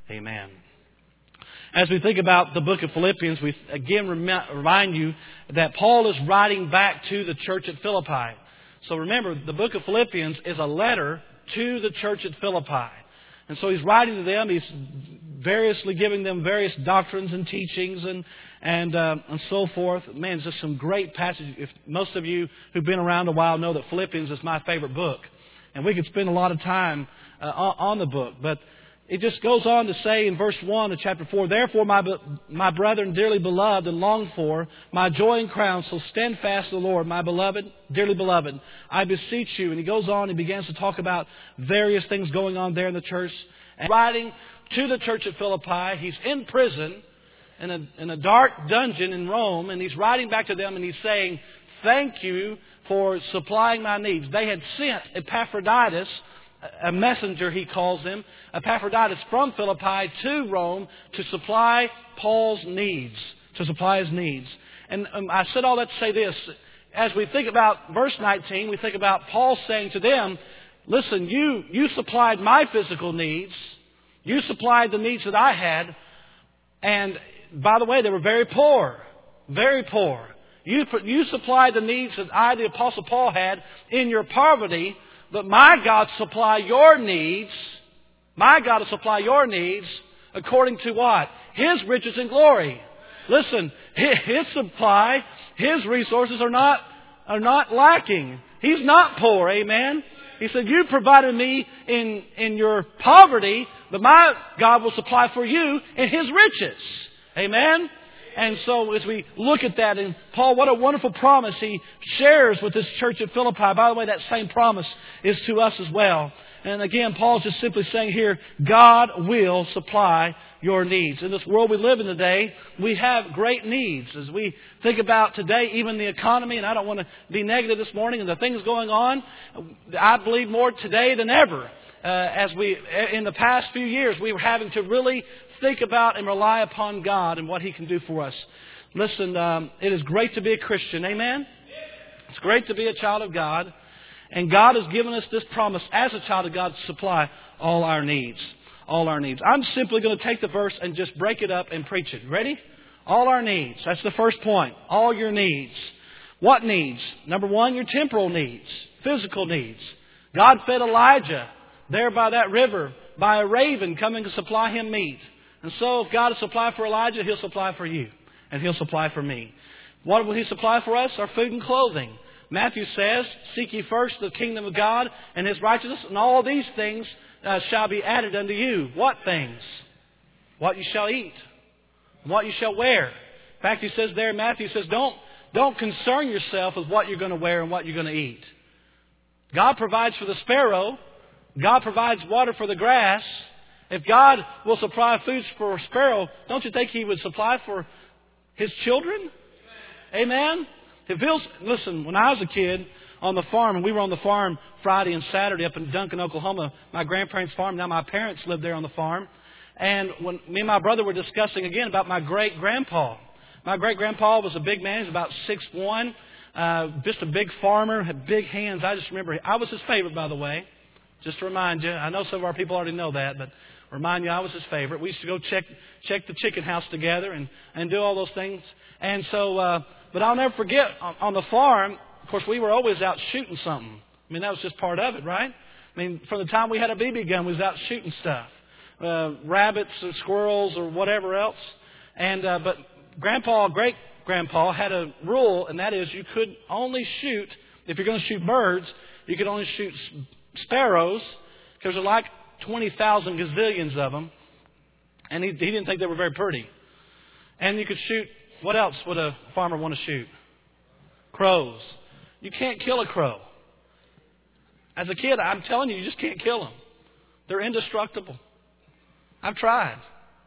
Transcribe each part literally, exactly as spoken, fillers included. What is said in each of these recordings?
Amen. As we think about the book of Philippians, we again remind you that Paul is writing back to the church at Philippi. So remember, the book of Philippians is a letter to the church at Philippi. And so he's writing to them. He's variously giving them various doctrines and teachings and and uh, and so forth. Man, it's just some great passages. If most of you who've been around a while know that Philippians is my favorite book. And we could spend a lot of time uh, on the book. But it just goes on to say in verse one of chapter four, "Therefore, my my brethren, dearly beloved and longed for, my joy and crown, so stand fast in the Lord, my beloved, dearly beloved, I beseech you." And he goes on, he begins to talk about various things going on there in the church. And writing to the church at Philippi, he's in prison, in a, in a dark dungeon in Rome, and he's writing back to them and he's saying, "Thank you for supplying my needs." They had sent Epaphroditus, a messenger, he calls him, Epaphroditus from Philippi to Rome to supply Paul's needs, to supply his needs. And um, I said all that to say this. As we think about verse nineteen, we think about Paul saying to them, listen, you, you supplied my physical needs. You supplied the needs that I had. And by the way, they were very poor. Very poor. You, you supplied the needs that I, the Apostle Paul, had in your poverty. But my God supply your needs. My God will supply your needs according to what? His riches and glory. Listen, His supply, His resources are not, are not lacking. He's not poor, amen? He said, you provided me in, in your poverty, but my God will supply for you in His riches. Amen? And so as we look at that, and Paul, what a wonderful promise he shares with this church at Philippi. By the way, that same promise is to us as well. And again, Paul's just simply saying here, God will supply your needs. In this world we live in today, we have great needs. As we think about today, even the economy, and I don't want to be negative this morning, and the things going on, I believe more today than ever. Uh, as we, in the past few years, we were having to really think about and rely upon God and what He can do for us. Listen, um, it is great to be a Christian. Amen? It's great to be a child of God. And God has given us this promise as a child of God to supply all our needs. All our needs. I'm simply going to take the verse and just break it up and preach it. Ready? All our needs. That's the first point. All your needs. What needs? Number one, your temporal needs. Physical needs. God fed Elijah there by that river by a raven coming to supply him meat. And so if God will supply for Elijah, He'll supply for you. And He'll supply for me. What will He supply for us? Our food and clothing. Matthew says, seek ye first the kingdom of God and His righteousness, and all these things uh, shall be added unto you. What things? What you shall eat. What you shall wear. In fact, he says there, Matthew says, don't, don't concern yourself with what you're going to wear and what you're going to eat. God provides for the sparrow. God provides water for the grass. If God will supply food for a sparrow, don't you think He would supply for His children? Amen? If He'll, listen, when I was a kid on the farm, and we were on the farm Friday and Saturday up in Duncan, Oklahoma, my grandparents' farm. Now my parents lived there on the farm. And when me and my brother were discussing again about my great-grandpa. My great-grandpa was a big man. He was about six foot one. Uh, just a big farmer, had big hands. I just remember, I was his favorite, by the way. Just to remind you. I know some of our people already know that, but remind you I was his favorite. We used to go check check the chicken house together and, and do all those things. And so, uh, but I'll never forget, on, on the farm, of course, we were always out shooting something. I mean, that was just part of it, right? I mean, from the time we had a B B gun, we was out shooting stuff. Uh, rabbits or squirrels or whatever else. And uh, but Grandpa, great-grandpa, had a rule, and that is you could only shoot, if you're going to shoot birds, you could only shoot sparrows, because there are like twenty thousand gazillions of them. And he, he didn't think they were very pretty. And you could shoot, what else would a farmer want to shoot? Crows. You can't kill a crow. As a kid, I'm telling you, you just can't kill them. They're indestructible. I've tried.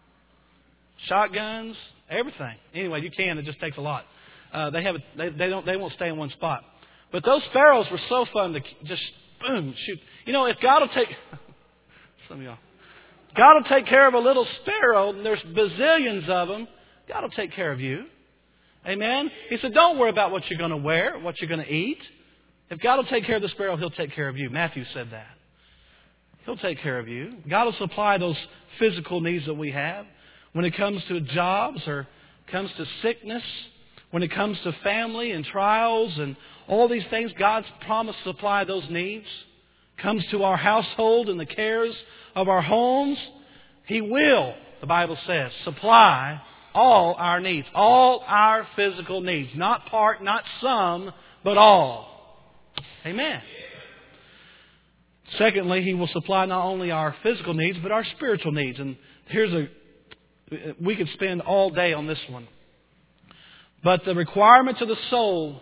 Shotguns, everything. Anyway, you can. It just takes a lot. Uh, they have. A, they, they don't. They won't stay in one spot. But those sparrows were so fun to just boom shoot. You know, if God will take some of y'all, God will take care of a little sparrow. And there's bazillions of them. God will take care of you. Amen. He said, don't worry about what you're going to wear, what you're going to eat. If God will take care of the sparrow, He'll take care of you. Matthew said that. He'll take care of you. God will supply those physical needs that we have. When it comes to jobs or comes to sickness, when it comes to family and trials and all these things, God's promised to supply those needs. Comes to our household and the cares of our homes, He will, the Bible says, supply all our needs. All our physical needs. Not part, not some, but all. Amen. Secondly, He will supply not only our physical needs, but our spiritual needs. And here's a, we could spend all day on this one. But the requirements of the soul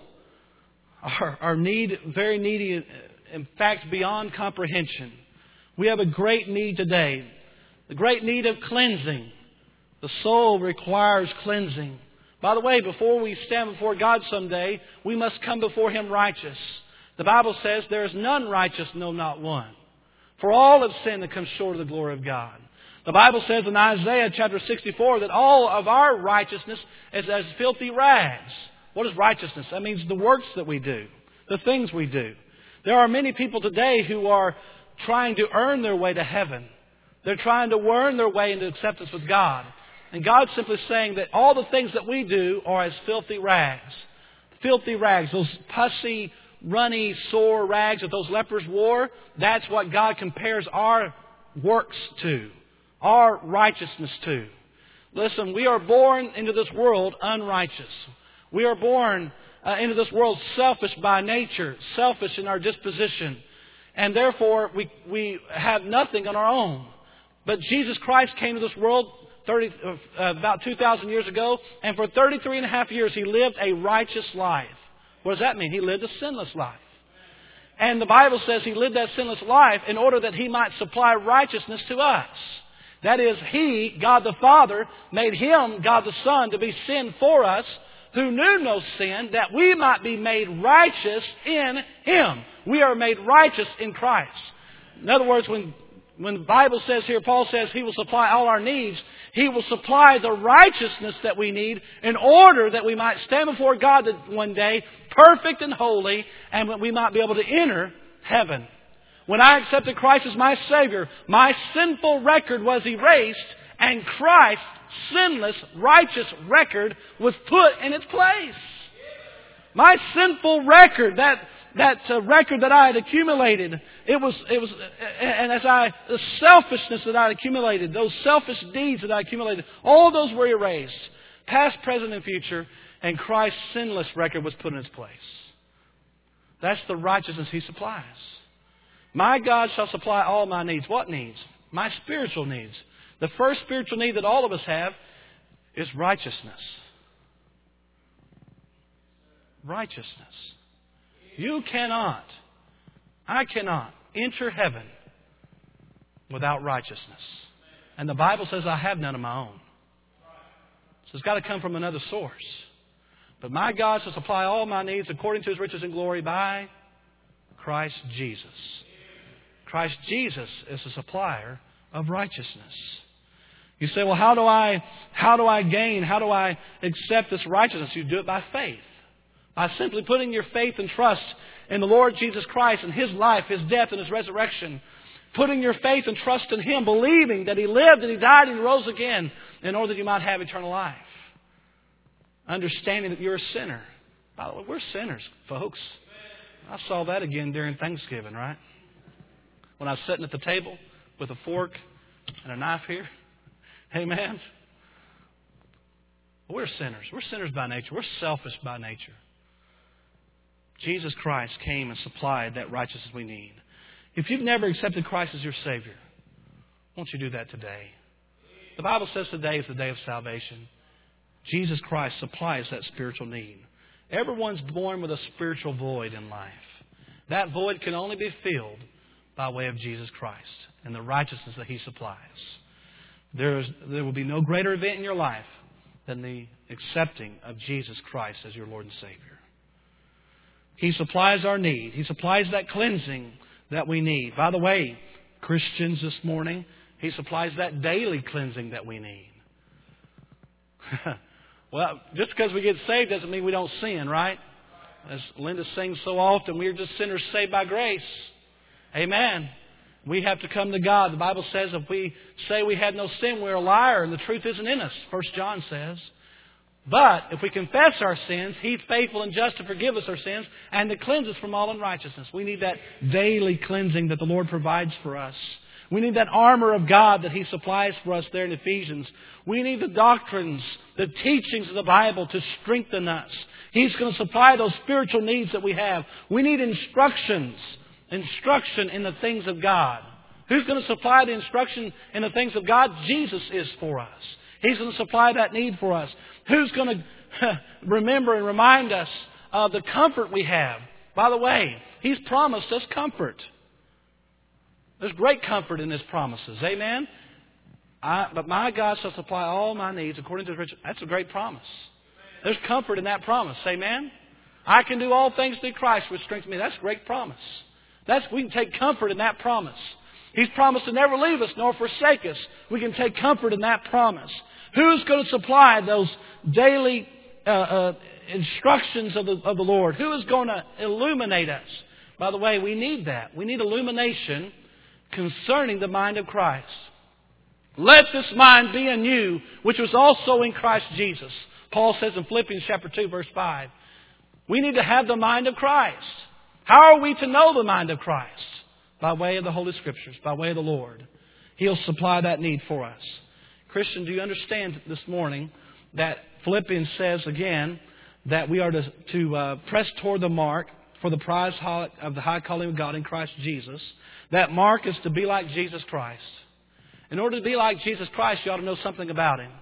are, are need, very needy, in fact, beyond comprehension. We have a great need today. The great need of cleansing. The soul requires cleansing. By the way, before we stand before God someday, we must come before Him righteous. The Bible says, there is none righteous, no, not one. For all have sinned and come short of the glory of God. The Bible says in Isaiah chapter sixty-four that all of our righteousness is as filthy rags. What is righteousness? That means the works that we do, the things we do. There are many people today who are trying to earn their way to heaven. They're trying to earn their way into acceptance with God. And God's simply saying that all the things that we do are as filthy rags. Filthy rags, those pussy, runny, sore rags that those lepers wore, that's what God compares our works to, our righteousness to. Listen, we are born into this world unrighteous. We are born uh, into this world selfish by nature, selfish in our disposition. And therefore, we, we have nothing on our own. But Jesus Christ came to this world thirty, uh, about two thousand years ago, and for thirty-three and a half years He lived a righteous life. What does that mean? He lived a sinless life. And the Bible says He lived that sinless life in order that He might supply righteousness to us. That is, He, God the Father, made Him, God the Son, to be sin for us, who knew no sin, that we might be made righteous in Him. We are made righteous in Christ. In other words, when, when the Bible says here, Paul says He will supply all our needs, He will supply the righteousness that we need in order that we might stand before God one day, perfect and holy, and that we might be able to enter heaven. When I accepted Christ as my Savior, my sinful record was erased, and Christ's sinless, righteous record was put in its place. My sinful record, that that uh, record that I had accumulated, it was, it was, and as I, the selfishness that I had accumulated, those selfish deeds that I accumulated, all those were erased, past, present, and future, and Christ's sinless record was put in its place. That's the righteousness He supplies. My God shall supply all my needs. What needs? My spiritual needs. The first spiritual need that all of us have is righteousness. Righteousness. You cannot, I cannot enter heaven without righteousness. And the Bible says I have none of my own. So it's got to come from another source. But my God shall supply all my needs according to His riches and glory by Christ Jesus. Christ Jesus is the supplier of righteousness. You say, well, how do I, how do I gain, how do I accept this righteousness? You do it by faith. By simply putting your faith and trust in the Lord Jesus Christ and His life, His death, and His resurrection. Putting your faith and trust in Him, believing that He lived and He died and He rose again in order that you might have eternal life. Understanding that you're a sinner. By the way, we're sinners, folks. I saw that again during Thanksgiving, right? When I was sitting at the table with a fork and a knife here. Amen. We're sinners. We're sinners by nature. We're selfish by nature. Jesus Christ came and supplied that righteousness we need. If you've never accepted Christ as your Savior, won't you do that today? The Bible says today is the day of salvation. Jesus Christ supplies that spiritual need. Everyone's born with a spiritual void in life. That void can only be filled by way of Jesus Christ and the righteousness that He supplies. There is, there will be no greater event in your life than the accepting of Jesus Christ as your Lord and Savior. He supplies our need. He supplies that cleansing that we need. By the way, Christians this morning, He supplies that daily cleansing that we need. Well, just because we get saved doesn't mean we don't sin, right? As Linda sings so often, we're just sinners saved by grace. Amen. We have to come to God. The Bible says if we say we had no sin, we're a liar and the truth isn't in us. First John says. But if we confess our sins, He's faithful and just to forgive us our sins and to cleanse us from all unrighteousness. We need that daily cleansing that the Lord provides for us. We need that armor of God that He supplies for us there in Ephesians. We need the doctrines, the teachings of the Bible to strengthen us. He's going to supply those spiritual needs that we have. We need instructions, instruction in the things of God. Who's going to supply the instruction in the things of God? Jesus is for us. He's going to supply that need for us. Who's going to remember and remind us of the comfort we have? By the way, He's promised us comfort. There's great comfort in His promises. Amen? I, but my God shall supply all my needs according to His riches. That's a great promise. There's comfort in that promise. Amen? I can do all things through Christ which strengthens me. That's a great promise. That's, we can take comfort in that promise. He's promised to never leave us nor forsake us. We can take comfort in that promise. Who's going to supply those daily uh, uh, instructions of the, of the Lord? Who is going to illuminate us? By the way, we need that. We need illumination concerning the mind of Christ. Let this mind be in you, which was also in Christ Jesus. Paul says in Philippians chapter two, verse five. We need to have the mind of Christ. How are we to know the mind of Christ? By way of the Holy Scriptures, by way of the Lord. He'll supply that need for us. Christian, do you understand this morning that Philippians says again that we are to, to uh, press toward the mark for the prize of the high calling of God in Christ Jesus? That mark is to be like Jesus Christ. In order to be like Jesus Christ, you ought to know something about Him.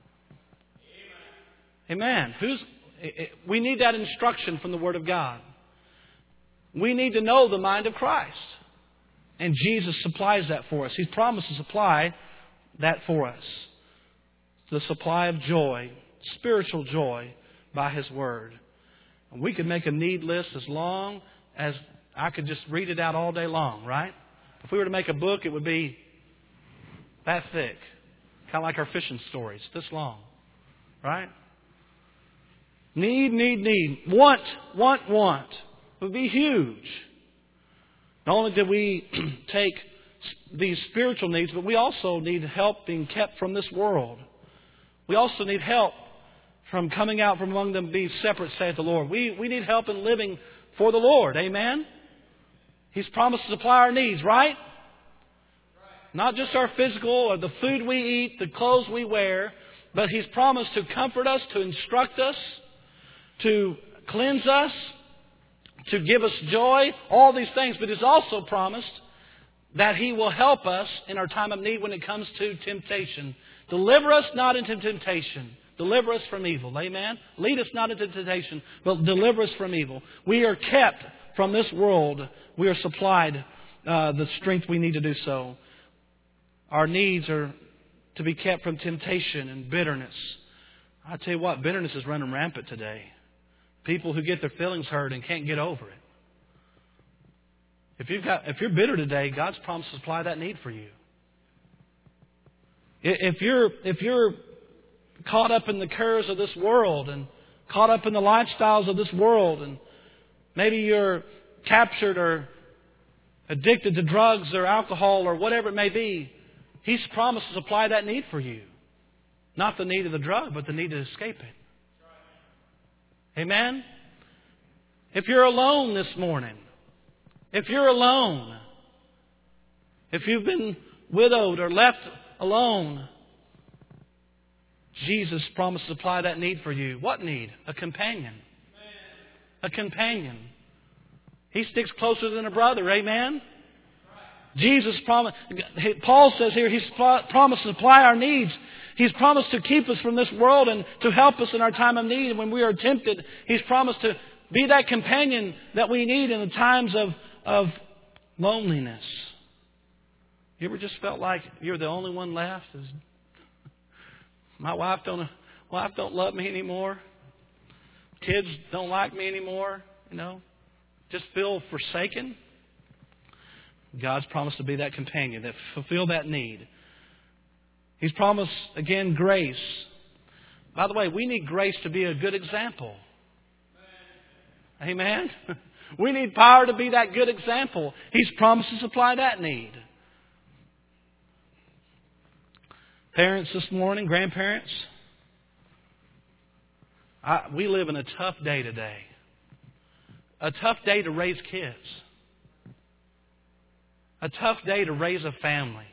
Amen. Amen. Who's, we need that instruction from the Word of God. We need to know the mind of Christ. And Jesus supplies that for us. He's promised to supply that for us. The supply of joy, spiritual joy, by His Word. And we could make a need list as long as I could just read it out all day long, right? If we were to make a book, it would be that thick. Kind of like our fishing stories, this long. Right? Need, need, need. Want, want, want. It would be huge. Not only did we take these spiritual needs, but we also need help being kept from this world. We also need help from coming out from among them, being separate, saith the Lord. We, we need help in living for the Lord. Amen? He's promised to supply our needs, right? Not just our physical or the food we eat, the clothes we wear, but He's promised to comfort us, to instruct us, to cleanse us, to give us joy, all these things. But He's also promised that He will help us in our time of need when it comes to temptation. Deliver us not into temptation. Deliver us from evil. Amen? Lead us not into temptation, but deliver us from evil. We are kept from this world. We are supplied uh, the strength we need to do so. Our needs are to be kept from temptation and bitterness. I tell you what, bitterness is running rampant today. People who get their feelings hurt and can't get over it. If you've got, if you're bitter today, God's promised to supply that need for you. If you're, if you're caught up in the cares of this world and caught up in the lifestyles of this world, and maybe you're captured or addicted to drugs or alcohol or whatever it may be, He's promised to supply that need for you. Not the need of the drug, but the need to escape it. Amen? If you're alone this morning, if you're alone, if you've been widowed or left alone, Jesus promised to supply that need for you. What need? A companion. A companion. He sticks closer than a brother. Amen? Jesus promised, Paul says here, He's promised to supply our needs. He's promised to keep us from this world and to help us in our time of need. And when we are tempted, He's promised to be that companion that we need in the times of, of loneliness. You ever just felt like you're the only one left? My wife don't, wife don't love me anymore. Kids don't like me anymore. You know, just feel forsaken. God's promised to be that companion, that fulfill that need. He's promised, again, grace. By the way, we need grace to be a good example. Amen? We need power to be that good example. He's promised to supply that need. Parents this morning, grandparents, I, we live in a tough day today. A tough day to raise kids. A tough day to raise a family.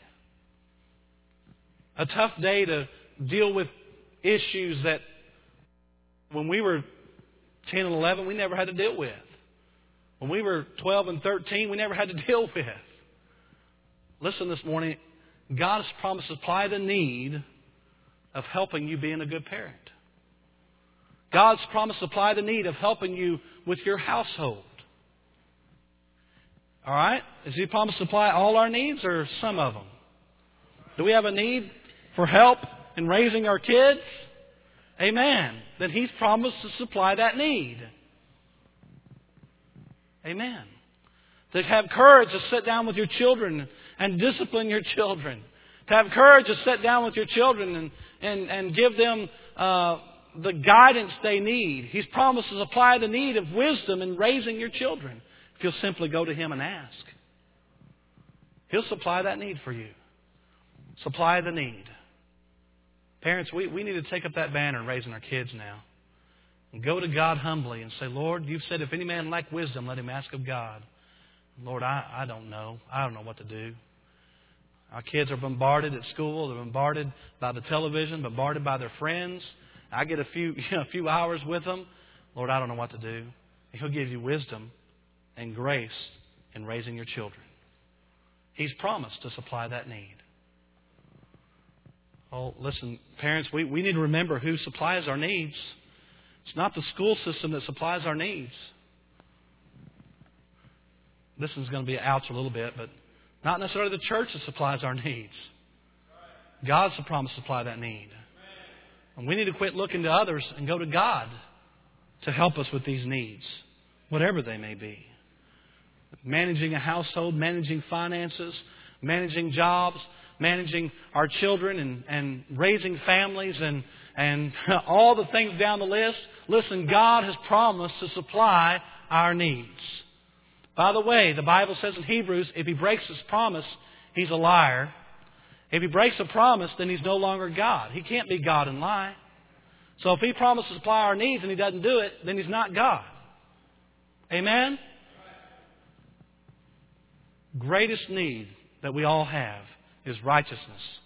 A tough day to deal with issues that when we were ten and eleven, we never had to deal with. When we were twelve and thirteen, we never had to deal with. Listen this morning, God has promised to supply the need of helping you being a good parent. God's promised to supply the need of helping you with your household. All right? Has He promised to supply all our needs or some of them? Do we have a need for help in raising our kids? Amen. Then He's promised to supply that need. Amen. To have courage to sit down with your children and discipline your children. To have courage to sit down with your children and, and, and give them uh, the guidance they need. He's promised to supply the need of wisdom in raising your children. If you'll simply go to Him and ask, He'll supply that need for you. Supply the need. Parents, we, we need to take up that banner in raising our kids now. And go to God humbly and say, Lord, You've said if any man lack wisdom, let him ask of God. Lord, I, I don't know. I don't know what to do. Our kids are bombarded at school. They're bombarded by the television, bombarded by their friends. I get a few, you know, a few hours with them. Lord, I don't know what to do. He'll give you wisdom and grace in raising your children. He's promised to supply that need. Oh, listen, parents, we, we need to remember who supplies our needs. It's not the school system that supplies our needs. This is going to be an ouch a little bit, but not necessarily the church that supplies our needs. God's the promise to supply that need. And we need to quit looking to others and go to God to help us with these needs, whatever they may be. Managing a household, managing finances, managing jobs, managing our children and, and raising families and, and all the things down the list. Listen, God has promised to supply our needs. By the way, the Bible says in Hebrews, if He breaks His promise, He's a liar. If He breaks a promise, then He's no longer God. He can't be God and lie. So if He promised to supply our needs and He doesn't do it, then He's not God. Amen? Greatest need that we all have is righteousness.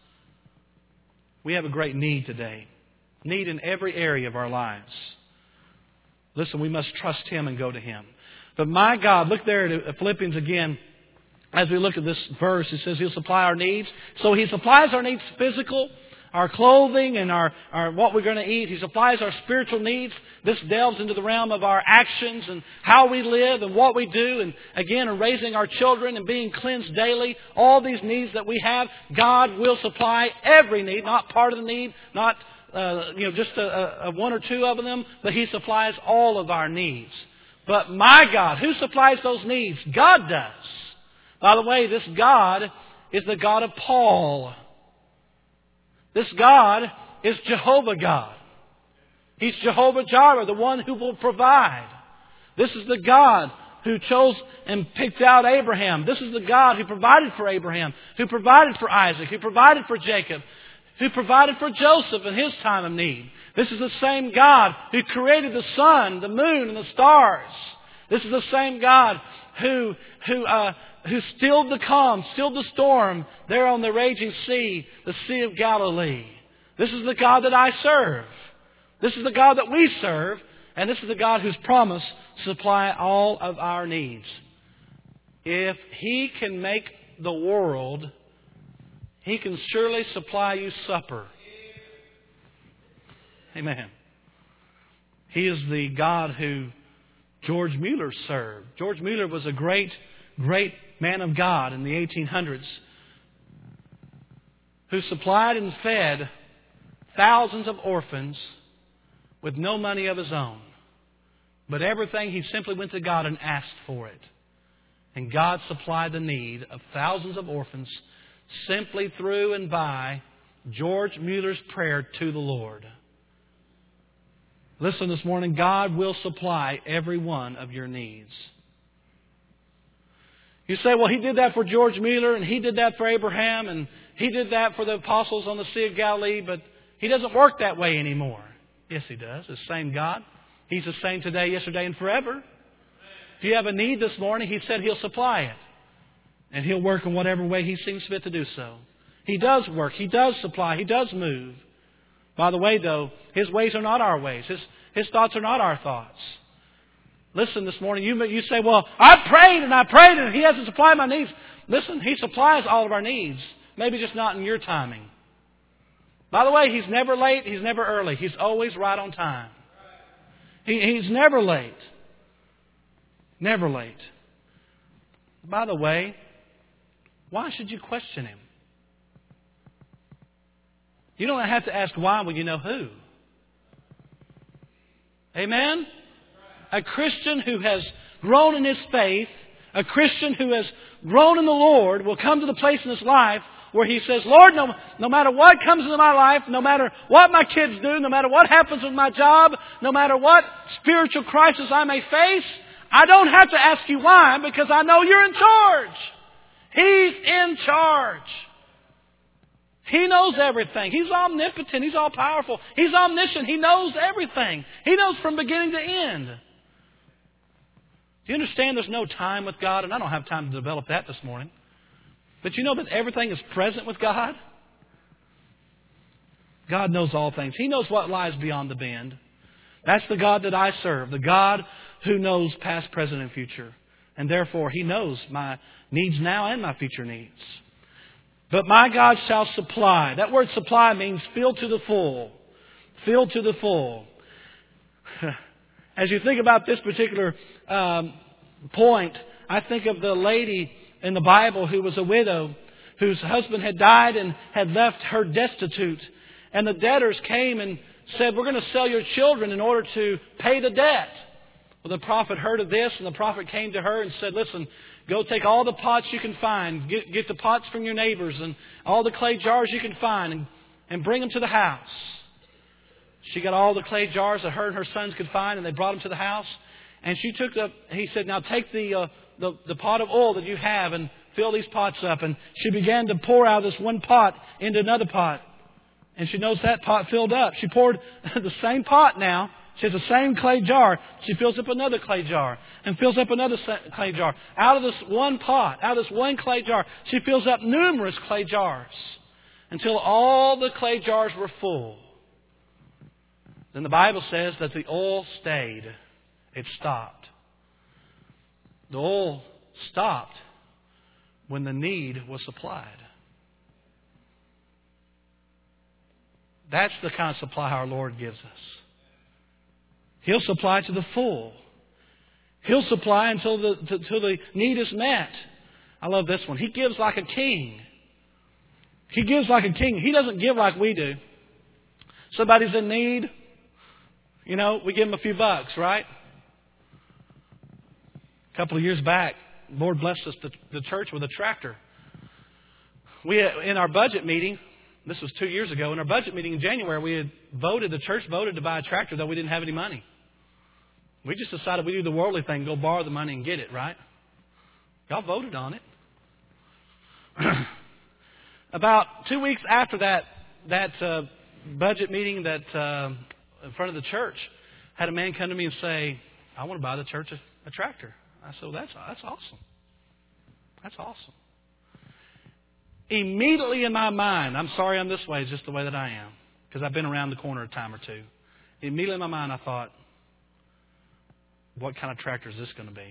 We have a great need today. Need in every area of our lives. Listen, we must trust Him and go to Him. But my God, look there at Philippians again. As we look at this verse, it says He'll supply our needs. So He supplies our needs physical, our clothing, and our, our what we're going to eat. He supplies our spiritual needs. This delves into the realm of our actions and how we live and what we do. And again, in raising our children and being cleansed daily. All these needs that we have, God will supply every need, not part of the need, not uh, you know just a, a one or two of them, but He supplies all of our needs. But my God, who supplies those needs? God does. By the way, this God is the God of Paul. This God is Jehovah God. He's Jehovah Jireh, the one who will provide. This is the God who chose and picked out Abraham. This is the God who provided for Abraham, who provided for Isaac, who provided for Jacob, who provided for Joseph in his time of need. This is the same God who created the sun, the moon, and the stars. This is the same God who who uh, who stilled the calm, stilled the storm there on the raging sea, the Sea of Galilee. This is the God that I serve. This is the God that we serve. And this is the God who's promised to supply all of our needs. If He can make the world, He can surely supply you supper. Amen. He is the God who George Mueller served. George Mueller was a great, great man of God in the eighteen hundreds who supplied and fed thousands of orphans with no money of his own. But everything, he simply went to God and asked for it. And God supplied the need of thousands of orphans simply through and by George Mueller's prayer to the Lord. Listen this morning, God will supply every one of your needs. You say, well, He did that for George Mueller and He did that for Abraham and He did that for the apostles on the Sea of Galilee, but He doesn't work that way anymore. Yes, He does. The same God. He's the same today, yesterday, and forever. If you have a need this morning, He said He'll supply it. And He'll work in whatever way He seems fit to do so. He does work. He does supply. He does move. By the way, though, His ways are not our ways. His, His thoughts are not our thoughts. Listen, this morning, you, you say, well, I prayed and I prayed and He hasn't supplied my needs. Listen, He supplies all of our needs. Maybe just not in your timing. By the way, He's never late. He's never early. He's always right on time. He, he's never late. Never late. By the way, why should you question Him? You don't have to ask why when you know who. Amen? A Christian who has grown in his faith, a Christian who has grown in the Lord will come to the place in his life where he says, Lord, no, no matter what comes into my life, no matter what my kids do, no matter what happens with my job, no matter what spiritual crisis I may face, I don't have to ask you why because I know you're in charge. He's in charge. He knows everything. He's omnipotent. He's all powerful. He's omniscient. He knows everything. He knows from beginning to end. Do you understand there's no time with God? And I don't have time to develop that this morning. But you know that everything is present with God? God knows all things. He knows what lies beyond the bend. That's the God that I serve. The God who knows past, present, and future. And therefore, He knows my needs now and my future needs. But my God shall supply. That word supply means fill to the full. Fill to the full. As you think about this particular um, point, I think of the lady in the Bible who was a widow, whose husband had died and had left her destitute. And the debtors came and said, we're going to sell your children in order to pay the debt. Well, the prophet heard of this, and the prophet came to her and said, listen, go take all the pots you can find. Get, get the pots from your neighbors and all the clay jars you can find and, and bring them to the house. She got all the clay jars that her and her sons could find, and they brought them to the house. And she took the, he said, now take the, uh, the, the pot of oil that you have and fill these pots up. And she began to pour out this one pot into another pot. And she knows that pot filled up. She poured the same pot now. She has the same clay jar. She fills up another clay jar and fills up another clay jar. Out of this one pot, out of this one clay jar, she fills up numerous clay jars until all the clay jars were full. Then the Bible says that the oil stayed. It stopped. The oil stopped when the need was supplied. That's the kind of supply our Lord gives us. He'll supply to the full. He'll supply until the, until the need is met. I love this one. He gives like a king. He gives like a king. He doesn't give like we do. Somebody's in need. You know, we give them a few bucks, right? A couple of years back, the Lord blessed us, the, the church, with a tractor. We, in our budget meeting, this was two years ago, in our budget meeting in January, we had voted, the church voted to buy a tractor, though we didn't have any money. We just decided we'd do the worldly thing, go borrow the money and get it, right? Y'all voted on it. About two weeks after that that uh, budget meeting that uh, in front of the church, had a man come to me and say, I want to buy the church a, a tractor. I said, well, that's, that's awesome. That's awesome. Immediately in my mind, I'm sorry I'm this way, it's just the way that I am, because I've been around the corner a time or two. Immediately in my mind, I thought, what kind of tractor is this going to be?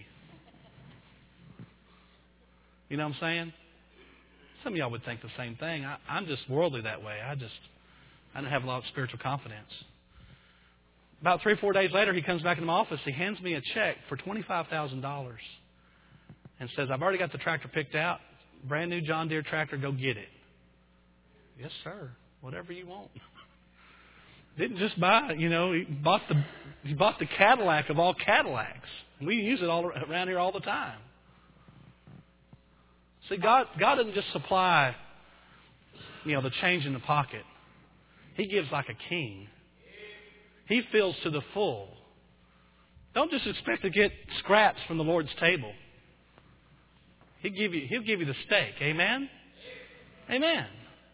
You know what I'm saying? Some of y'all would think the same thing. I, I'm just worldly that way. I just, I don't have a lot of spiritual confidence. About three or four days later, he comes back into my office. He hands me a check for twenty-five thousand dollars and says, I've already got the tractor picked out. Brand new John Deere tractor, go get it. Yes, sir. Whatever you want. Didn't just buy it, you know, he bought the he bought the Cadillac of all Cadillacs. We use it all around here all the time. See, God God doesn't just supply, you know, the change in the pocket. He gives like a king. He fills to the full. Don't just expect to get scraps from the Lord's table. He'll give you, he'll give you the steak. Amen? Amen.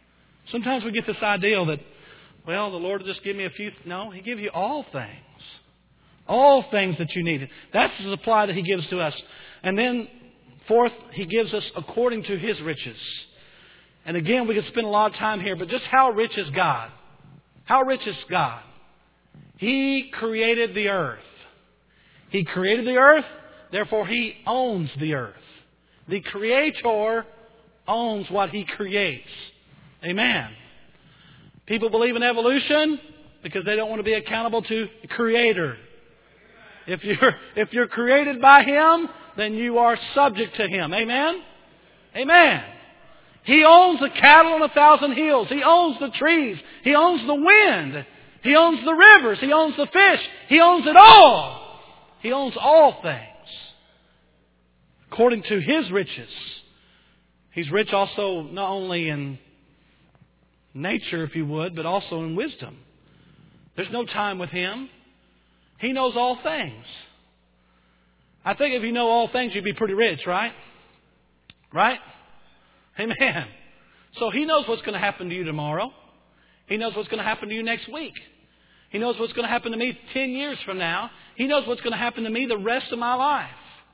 Sometimes we get this ideal that, well, the Lord will just give me a few. No, He gives you all things. All things that you need. That's the supply that He gives to us. And then, fourth, He gives us according to His riches. And again, we could spend a lot of time here, but just how rich is God? How rich is God? He created the earth. He created the earth, therefore He owns the earth. The Creator owns what He creates. Amen. People believe in evolution because they don't want to be accountable to the Creator. If you're, if you're created by Him, then you are subject to Him. Amen? Amen. He owns the cattle on a thousand hills. He owns the trees. He owns the wind. He owns the rivers. He owns the fish. He owns it all. He owns all things. According to His riches. He's rich also not only in nature, if you would, but also in wisdom. There's no time with Him. He knows all things. I think if you know all things, you'd be pretty rich, right? Right? Amen. So He knows what's going to happen to you tomorrow. He knows what's going to happen to you next week. He knows what's going to happen to me ten years from now. He knows what's going to happen to me the rest of my life.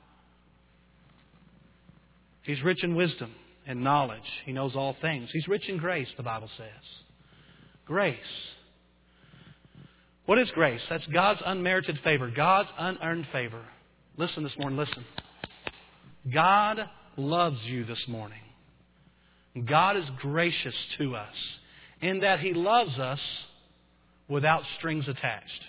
He's rich in wisdom and knowledge. He knows all things. He's rich in grace, the Bible says. Grace. What is grace? That's God's unmerited favor. God's unearned favor. Listen this morning, listen. God loves you this morning. God is gracious to us in that He loves us without strings attached.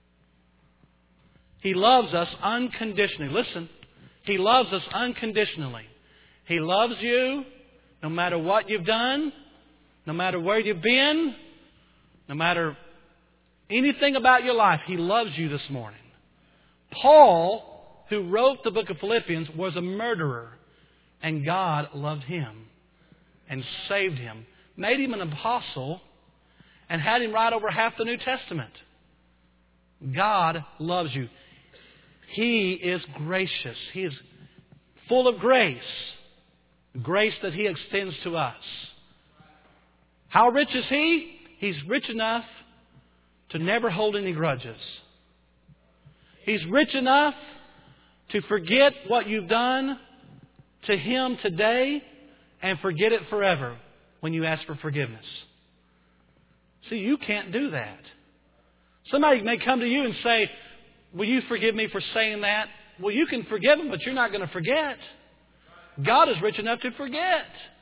He loves us unconditionally. Listen, He loves us unconditionally. He loves you no matter what you've done, no matter where you've been, no matter anything about your life. He loves you this morning. Paul, who wrote the book of Philippians, was a murderer, and God loved him and saved him, made him an apostle, and had him write over half the New Testament. God loves you. He is gracious. He is full of grace. Grace that He extends to us. How rich is He? He's rich enough to never hold any grudges. He's rich enough to forget what you've done to Him today and forget it forever when you ask for forgiveness. See, you can't do that. Somebody may come to you and say, will you forgive me for saying that? Well, you can forgive them, but you're not going to forget. God is rich enough to forget.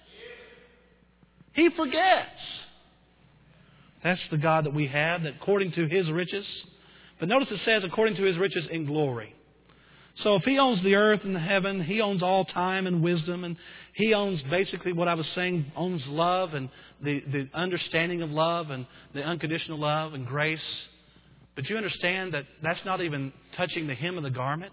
He forgets. That's the God that we have, that according to His riches. But notice it says, according to His riches in glory. So if He owns the earth and the heaven, He owns all time and wisdom, and He owns basically what I was saying, owns love and the, the understanding of love and the unconditional love and grace. But you understand that that's not even touching the hem of the garment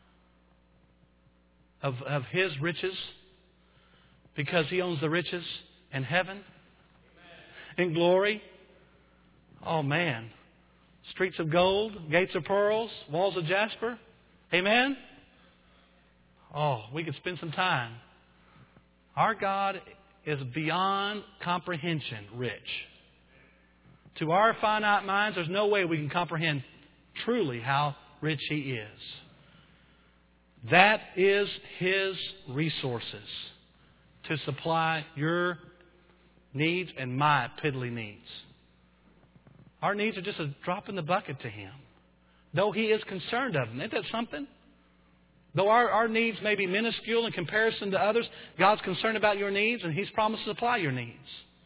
of, of His riches, because He owns the riches in heaven, in glory. Oh man. Streets of gold, gates of pearls, walls of jasper. Amen? Oh, we could spend some time. Our God is beyond comprehension rich. To our finite minds, there's no way we can comprehend truly how rich He is. That is His resources to supply your needs and my piddly needs. Our needs are just a drop in the bucket to Him. Though He is concerned of them. Isn't that something? Though our, our needs may be minuscule in comparison to others, God's concerned about your needs and He's promised to supply your needs.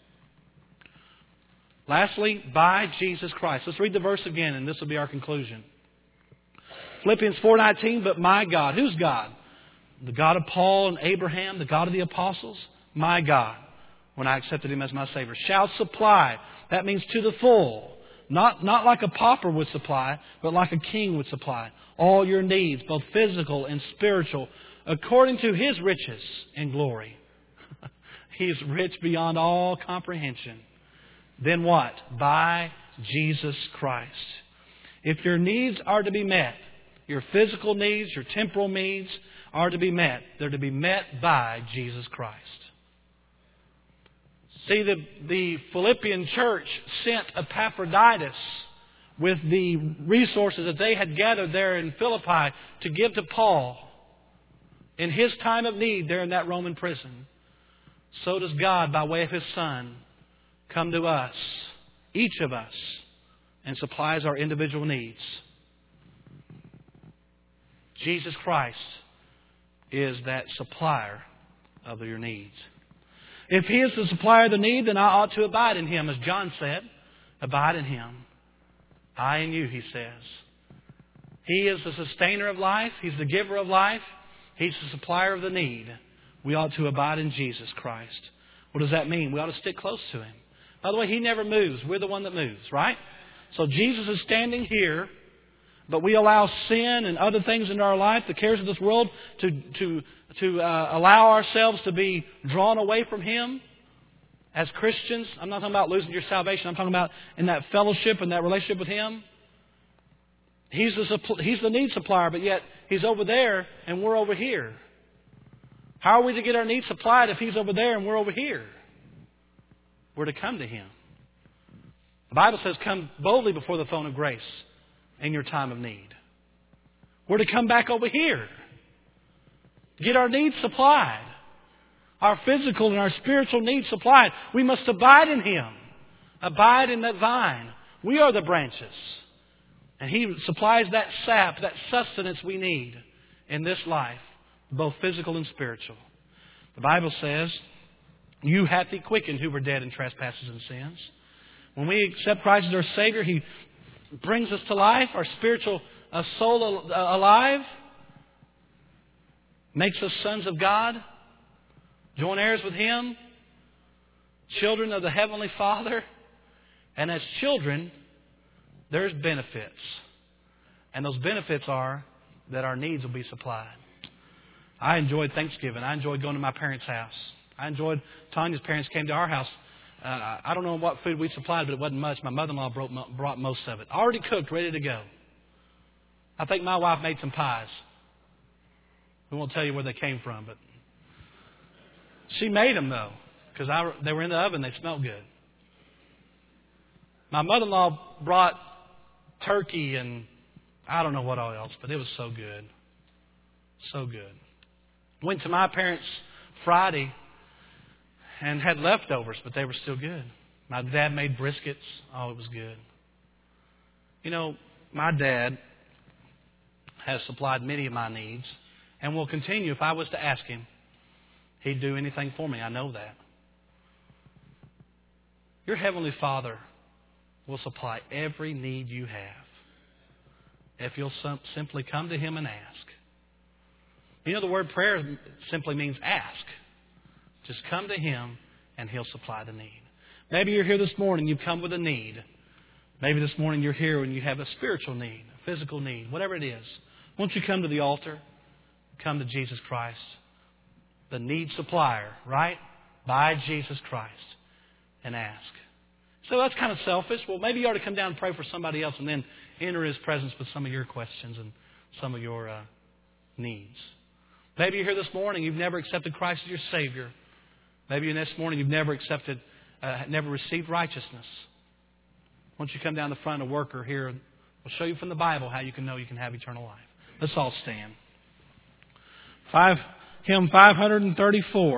Lastly, by Jesus Christ. Let's read the verse again and this will be our conclusion. Philippians four nineteen, but my God. Who's God? The God of Paul and Abraham, the God of the apostles. My God, when I accepted Him as my Savior, shall supply. That means to the full. Not, not like a pauper would supply, but like a king would supply. All your needs, both physical and spiritual, according to His riches and glory. He is rich beyond all comprehension. Then what? By Jesus Christ. If your needs are to be met, your physical needs, your temporal needs are to be met, they're to be met by Jesus Christ. See, the, the Philippian church sent Epaphroditus with the resources that they had gathered there in Philippi to give to Paul in his time of need there in that Roman prison. So does God, by way of His Son, come to us, each of us, and supplies our individual needs. Jesus Christ is that supplier of your needs. If He is the supplier of the need, then I ought to abide in Him. As John said, abide in Him. I in you, he says. He is the sustainer of life. He's the giver of life. He's the supplier of the need. We ought to abide in Jesus Christ. What does that mean? We ought to stick close to Him. By the way, He never moves. We're the one that moves, right? So Jesus is standing here, but we allow sin and other things in our life, the cares of this world, to, to, to uh, allow ourselves to be drawn away from Him. As Christians, I'm not talking about losing your salvation. I'm talking about in that fellowship and that relationship with Him. He's the, he's the need supplier, but yet He's over there and we're over here. How are we to get our needs supplied if He's over there and we're over here? We're to come to Him. The Bible says, come boldly before the throne of grace in your time of need. We're to come back over here. Get our needs supplied. Our physical and our spiritual needs supplied. We must abide in Him. Abide in that vine. We are the branches. And He supplies that sap, that sustenance we need in this life, both physical and spiritual. The Bible says, you hath He quickened who were dead in trespasses and sins. When we accept Christ as our Savior, He brings us to life, our spiritual uh, soul al- alive, makes us sons of God, joint heirs with Him, children of the Heavenly Father. And as children, there's benefits. And those benefits are that our needs will be supplied. I enjoyed Thanksgiving. I enjoyed going to my parents' house. I enjoyed Tanya's parents came to our house. Uh, I don't know what food we supplied, but it wasn't much. My mother-in-law brought, brought most of it. Already cooked, ready to go. I think my wife made some pies. We won't tell you where they came from, but she made them, though, because they were in the oven. They smelled good. My mother-in-law brought turkey and I don't know what all else, but it was so good. So good. Went to my parents Friday and had leftovers, but they were still good. My dad made briskets. Oh, it was good. You know, my dad has supplied many of my needs and will continue. If I was to ask Him, He'd do anything for me. I know that. Your Heavenly Father will supply every need you have if you'll simply come to Him and ask. You know, the word prayer simply means ask. Just come to Him and He'll supply the need. Maybe you're here this morning, you've come with a need. Maybe this morning you're here and you have a spiritual need, a physical need, whatever it is. Won't you come to the altar? Come to Jesus Christ, the need supplier, right? By Jesus Christ, and ask. So that's kind of selfish. Well, maybe you ought to come down and pray for somebody else and then enter His presence with some of your questions and some of your uh, needs. Maybe you're here this morning, you've never accepted Christ as your Savior. Maybe this morning you've never accepted, uh, never received righteousness. Once you come down the front, a worker here, we'll show you from the Bible how you can know you can have eternal life. Let's all stand. Five, hymn five thirty-four.